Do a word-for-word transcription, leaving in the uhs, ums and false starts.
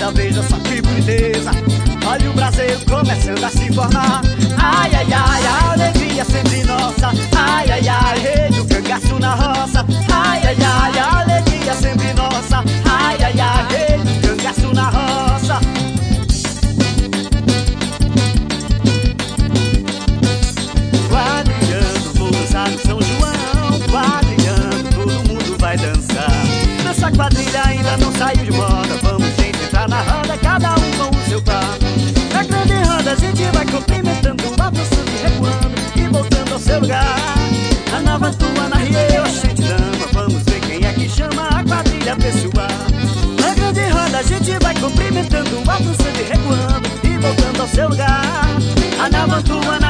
linda, veja só que boniteza. Olha o Brasil começando a se formar. Ai, ai, ai, a alegria sempre nossa. Ai, ai, ai, rei do cangaço na roça. Ai, ai, ai, a alegria sempre nossa. Ai, ai, ai, rei do cangaço na roça. Quadrilhando, vou dançar no São João. Quadrilhando, todo mundo vai dançar. Nossa quadrilha ainda não saiu de moda. Vamos, gente, entrar na roda, cada um com o seu par. Na grande roda a gente vai cumprimentando, avançando e recuando e voltando ao seu lugar. A nova tua na Rio, gente dama, vamos ver quem é que chama a quadrilha pessoal. Na grande roda a gente vai cumprimentando, avançando e recuando e voltando ao seu lugar. A nova tua